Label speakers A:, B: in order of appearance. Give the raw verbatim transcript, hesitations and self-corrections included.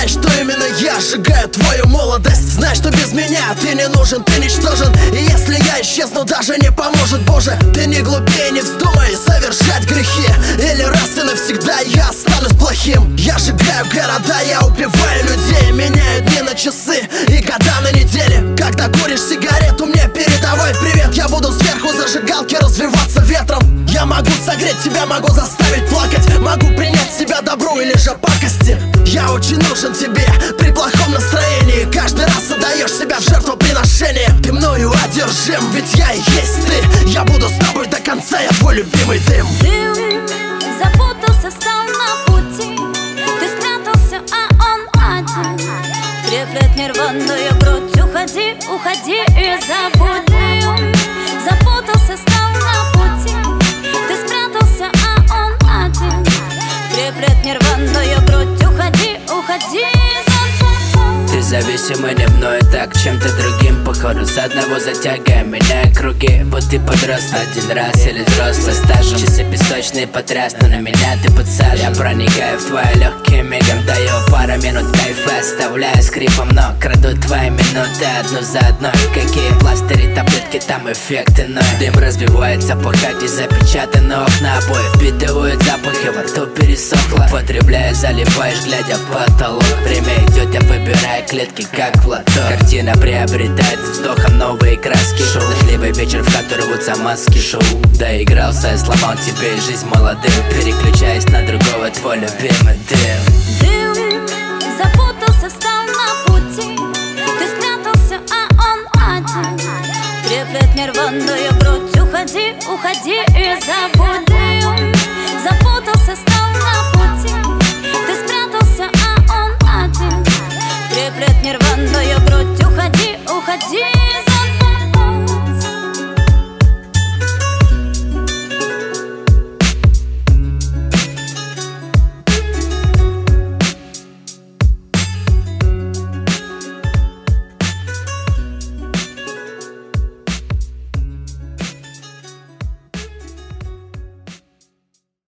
A: знаешь, что именно я сжигаю твою молодость. Знай, что без меня ты не нужен, ты ничтожен. И если я исчезну, даже не поможет, Боже. Ты не глупее, не вздумай совершать грехи, или раз и навсегда я останусь плохим. Я сжигаю города, я убиваю людей, меняю дни на часы и года на недели. Когда куришь сигарету, мне передавай привет. Я буду сверху зажигалки развиваться ветром. Я могу согреть тебя, могу заставить плакать, могу принять в себя добро или же пакости. Я очень нужен тебе при плохом настроении. Каждый раз отдаешь себя в жертвоприношение. Ты мною одержим, ведь я и есть ты. Я буду с тобой до конца, я твой любимый дым.
B: Дым запутался, стал на пути. Ты спрятался, а он один. Треплет нервную грудь. Уходи, уходи и забудь. Дым запутался, стал на пути. Ты спрятался, а он один. Треплет нервную грудь. Уходи, уходи и забудь.
C: Ты зависимый не мной, так чем-то другим. Походу с одного затягивая меня круги. Вот ты подрос один раз или взрослый стажем. Часы песочные потряс, но на меня ты подсажен. Я проникаю в твои легкие, мигом даю пару минут кайфа, оставляю скрипом, но краду твои минуты одну за одной. Какие пластыри, таблетки, там эффект иной. Дым разбивается по хате, запечатаны окна обоев. Впитывают запахи, во рту пересохло. Потребляя, заливаешь, глядя в потолок. Время идет, я выбираю клетки, как в лото. Картина приобретает с вздохом новые краски. Шоу, дождливый вечер, в который рвутся маски. Шоу, доигрался, сломал тебе жизнь молодым. Переключаясь на другого, твой любимый дым.
B: Дым запутался, стал на пути. Ты спрятался, а он один. Треплет нервную грудь. Уходи, уходи и забудь. Дым запутался, стал на пути.